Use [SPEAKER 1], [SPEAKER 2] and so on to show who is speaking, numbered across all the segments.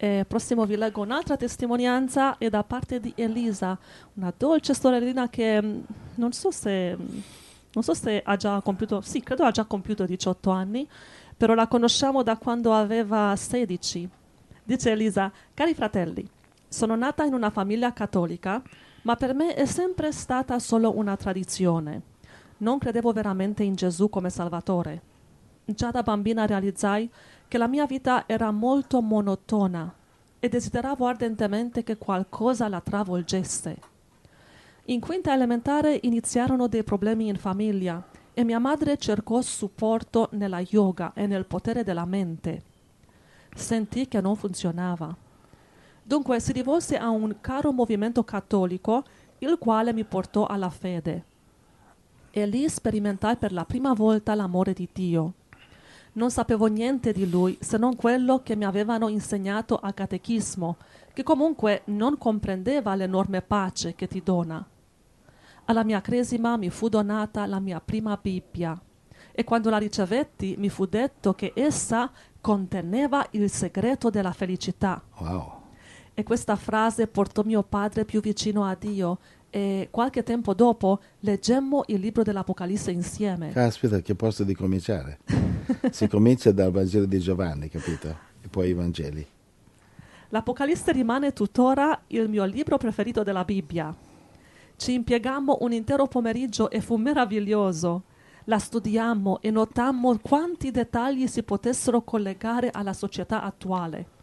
[SPEAKER 1] E prossimo vi leggo un'altra testimonianza, è da parte di Elisa, una dolce sorellina che non so se ha già compiuto, sì, credo ha già compiuto 18 anni, però la conosciamo da quando aveva 16. Dice Elisa: cari fratelli, sono nata in una famiglia cattolica, ma per me è sempre stata solo una tradizione. Non credevo veramente in Gesù come Salvatore. Già da bambina realizzai che la mia vita era molto monotona e desideravo ardentemente che qualcosa la travolgesse. In quinta elementare iniziarono dei problemi in famiglia e mia madre cercò supporto nella yoga e nel potere della mente. Sentì che non funzionava. Dunque si rivolse a un caro movimento cattolico, il quale mi portò alla fede. E lì sperimentai per la prima volta l'amore di Dio. Non sapevo niente di Lui se non quello che mi avevano insegnato a catechismo, che comunque non comprendeva l'enorme pace che ti dona. Alla mia cresima mi fu donata la mia prima Bibbia e quando la ricevetti mi fu detto che essa conteneva il segreto della felicità.
[SPEAKER 2] Wow.
[SPEAKER 1] E questa frase portò mio padre più vicino a Dio e qualche tempo dopo leggemmo il libro dell'Apocalisse insieme.
[SPEAKER 2] Caspita, che posto di cominciare. Si comincia dal Vangelo di Giovanni, capito? E poi i Vangeli.
[SPEAKER 1] L'Apocalisse rimane tuttora il mio libro preferito della Bibbia. Ci impiegammo un intero pomeriggio e fu meraviglioso. La studiammo e notammo quanti dettagli si potessero collegare alla società attuale.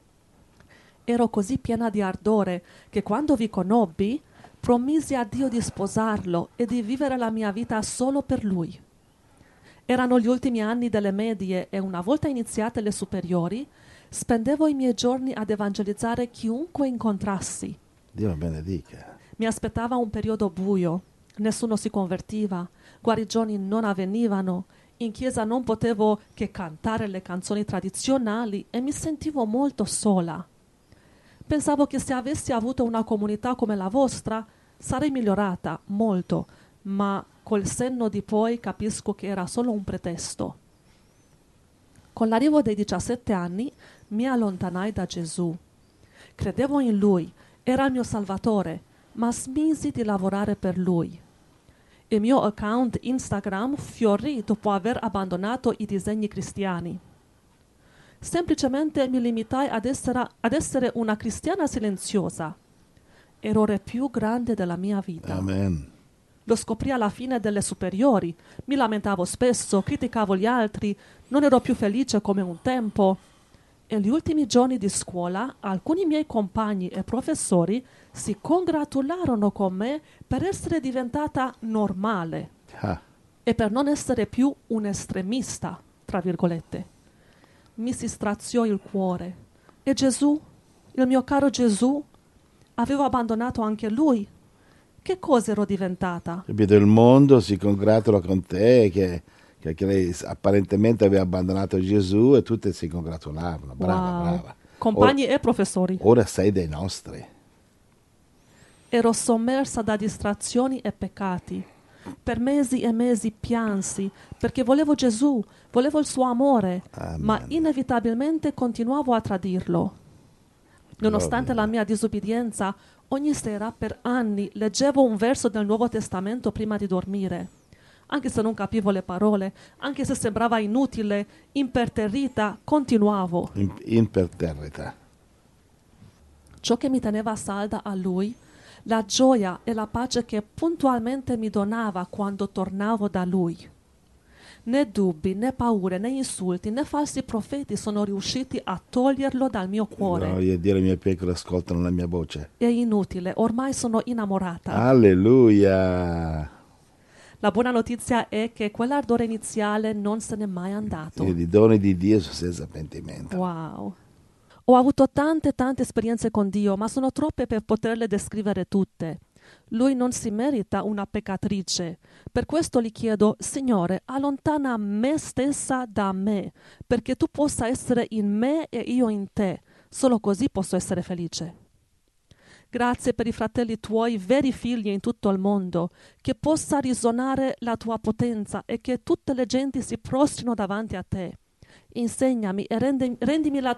[SPEAKER 1] Ero così piena di ardore che quando vi conobbi promisi a Dio di sposarlo e di vivere la mia vita solo per Lui. Erano gli ultimi anni delle medie e una volta iniziate le superiori spendevo i miei giorni ad evangelizzare chiunque incontrassi.
[SPEAKER 2] Dio lo benedica.
[SPEAKER 1] Mi aspettava un periodo buio, nessuno si convertiva, guarigioni non avvenivano, in chiesa non potevo che cantare le canzoni tradizionali e mi sentivo molto sola. Pensavo che se avessi avuto una comunità come la vostra sarei migliorata molto, ma col senno di poi capisco che era solo un pretesto. Con l'arrivo dei 17 anni mi allontanai da Gesù. Credevo in Lui, era il mio Salvatore, ma smisi di lavorare per Lui. Il mio account Instagram fiorì dopo aver abbandonato i disegni cristiani. Semplicemente mi limitai ad essere una cristiana silenziosa. Errore più grande della mia vita.
[SPEAKER 2] Amen.
[SPEAKER 1] Lo scoprì alla fine delle superiori. Mi lamentavo spesso, criticavo gli altri, non ero più felice come un tempo. E gli ultimi giorni di scuola, alcuni miei compagni e professori si congratularono con me per essere diventata normale e per non essere più un estremista, tra virgolette. Mi si straziò il cuore. E Gesù, il mio caro Gesù, avevo abbandonato anche Lui. Che cosa ero diventata?
[SPEAKER 2] Capito? Il mondo si congratula con te che lei apparentemente aveva abbandonato Gesù e tutte si congratulavano. Brava,
[SPEAKER 1] Wow.
[SPEAKER 2] brava.
[SPEAKER 1] Compagni e professori.
[SPEAKER 2] Ora sei dei nostri.
[SPEAKER 1] Ero sommersa da distrazioni e peccati. Per mesi e mesi piansi perché volevo Gesù, volevo il suo amore,
[SPEAKER 2] Amen.
[SPEAKER 1] ma inevitabilmente continuavo a tradirlo. Nonostante la mia disobbedienza, ogni sera per anni leggevo un verso del Nuovo Testamento prima di dormire. Anche se non capivo le parole, anche se sembrava inutile, imperterrita, continuavo.
[SPEAKER 2] Imperterrita.
[SPEAKER 1] Ciò che mi teneva salda a Lui, la gioia e la pace che puntualmente mi donava quando tornavo da Lui. Né dubbi, né paure, né insulti, né falsi profeti sono riusciti a toglierlo dal mio cuore.
[SPEAKER 2] Gloria a Dio, le mie pecore ascoltano la mia voce.
[SPEAKER 1] È inutile, ormai sono innamorata.
[SPEAKER 2] Alleluia.
[SPEAKER 1] La buona notizia è che quell'ardore iniziale non se n'è mai andato.
[SPEAKER 2] I doni di Dio sono senza pentimento.
[SPEAKER 1] Wow. Ho avuto tante esperienze con Dio, ma sono troppe per poterle descrivere tutte. Lui non si merita una peccatrice. Per questo gli chiedo, Signore, allontana me stessa da me, perché tu possa essere in me e io in te. Solo così posso essere felice. Grazie per i fratelli tuoi, veri figli in tutto il mondo, che possa risuonare la tua potenza e che tutte le genti si prostrino davanti a te. Insegnami e rendimi la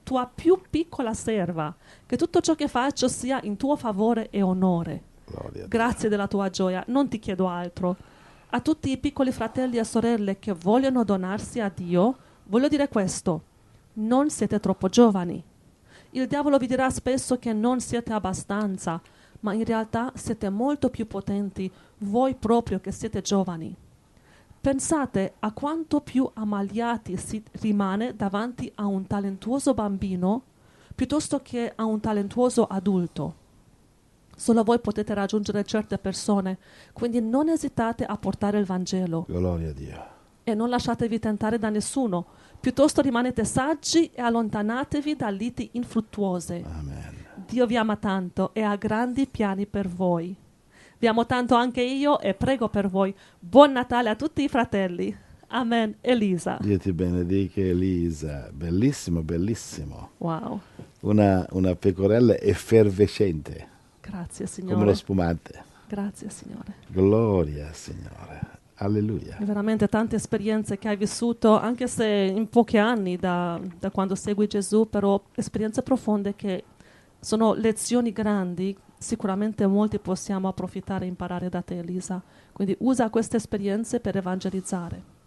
[SPEAKER 1] tua più piccola serva, che tutto ciò che faccio sia in tuo favore e onore.
[SPEAKER 2] Gloria a
[SPEAKER 1] Grazie della tua gioia, non ti chiedo altro. A tutti i piccoli fratelli e sorelle che vogliono donarsi a Dio, voglio dire questo: non siete troppo giovani. Il diavolo vi dirà spesso che non siete abbastanza, ma in realtà siete molto più potenti, voi proprio che siete giovani. Pensate a quanto più ammaliati si rimane davanti a un talentuoso bambino piuttosto che a un talentuoso adulto. Solo voi potete raggiungere certe persone, quindi non esitate a portare il Vangelo
[SPEAKER 2] Gloria a Dio.
[SPEAKER 1] e non lasciatevi tentare da nessuno. Piuttosto rimanete saggi e allontanatevi da liti infruttuose.
[SPEAKER 2] Amen.
[SPEAKER 1] Dio vi ama tanto e ha grandi piani per voi. Vi amo tanto anche io e prego per voi. Buon Natale a tutti i fratelli. Amen. Elisa.
[SPEAKER 2] Dio ti benedica, Elisa. Bellissimo, bellissimo.
[SPEAKER 1] Wow.
[SPEAKER 2] Una pecorella effervescente,
[SPEAKER 1] Grazie,
[SPEAKER 2] come lo
[SPEAKER 1] Signore.
[SPEAKER 2] spumante.
[SPEAKER 1] Grazie, Signore.
[SPEAKER 2] Gloria, Signore. Alleluia.
[SPEAKER 1] Veramente tante esperienze che hai vissuto, anche se in pochi anni da quando segui Gesù, però esperienze profonde che sono lezioni grandi. Sicuramente molti possiamo approfittare e imparare da te, Elisa. Quindi usa queste esperienze per evangelizzare.